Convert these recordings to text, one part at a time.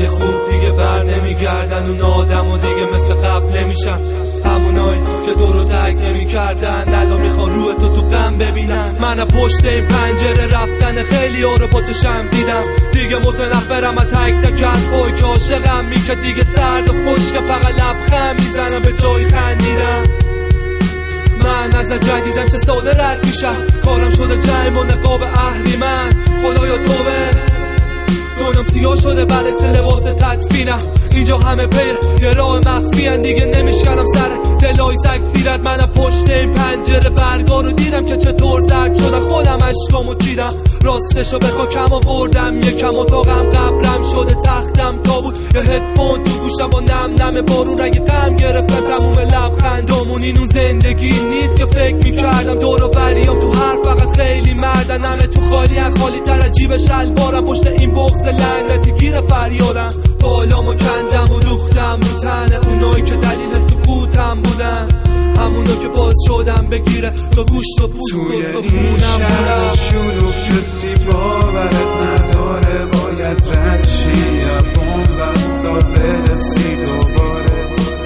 روزای خوب دیگه بر نمیگردن، اون آدم و دیگه مثل قبل نمیشن، همونایی که دورو ترک نمیکردن الان میخوان روح تو غم ببینن. من پشت این پنجره رفتن خیلی ها رو با چشم دیدم، دیگه متنفرم از تک تک حرفایی که عاشقم میشه، دیگه سرد و خشک فقط لبخند میزنم به جای خندیدم. من از جدیدن چه ساده رد میشم، کارم شده جمع و نقاب اهریمن، خدایا توبه دونم سیاه شده بعد چه لباس تدفینم، اینجا همه پیر یه راه مخفی هن، دیگه نمیشکنم سر دلای سگ سیرت. منم پشت این پنجره برگا رو دیدم که چطور زرد شدن، خودم اشکامو چیدم، راستشو بخوا کم آوردم یکم اتاقم قبرم شده تختم تابوت، یه هدفون تو گوشم با نم نم بارون اگه غم گرفتن تموم لبخندامون. این اون زندگی نیست که فکر میکردم، دور و بریام تو هر فقط خیلی مردن، همه تو خالی ان خالی تر از جیب شلوارم، پشت این بغض لعنتی گیر فریادم، بالامو کندم و دوختم رو تن اونایی که دلیل سکوتم بودن، همونا که باز شدم بگیره تا گوشت و پوست و سخونم بودم. شروع کسی باورت نداره، باید رد شی بوم بسا برسی دوباره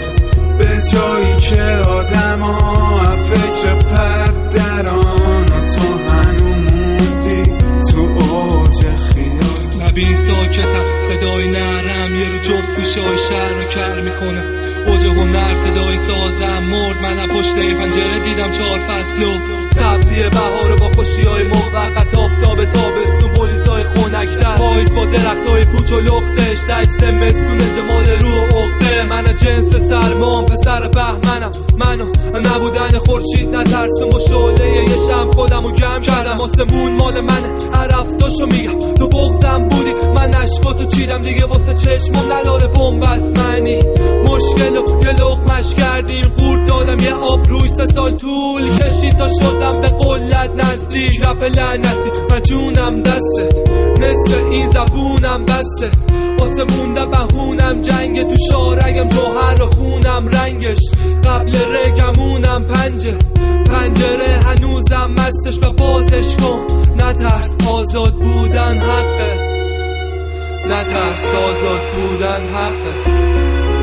به جایی که آدم ها فکر پرد دران و تو هنو موندی تو اوج خیال. نبین ساکتم صدای نرم یه رو جفت گوشای شهر رو کر میکنه، اوج هنر صدای سازم مرد، من پشت پنجره دیدم 4 فصل و سبزی بهار با خوشی‌های موقت، آفتاب تابستون بولیزای خنک‌تر، پاییز با درخت‌های پوچ و لختش، دشت زمستون جمال روح و عقده. من جنس سرمام پسر بهمنم، منو نبودن خورشید نترسون، با شعله یه شمع خودمو گم کردم، آسمون مال منه عرفتاشو میگم، تو بغضم بودی من اشکاتو چیدم، دیگه واسه چشمم نداره بنبست منی، مشکلو یه لقمش کردیم قورت دادم، یه آبروی 3 سال طول کشید تا شدم به قلت نزدیک، رپ لعنتی من جونم دستت، نصف این زبونم بستت، واسه مونده بهونم جنگ تو شارگم، جوهر و خونم رنگش قبل رگمونم، پنجره هنوزم مستش به بازش کن، نترس آزاد بودن حقه، نترس آزاد بودن حقه.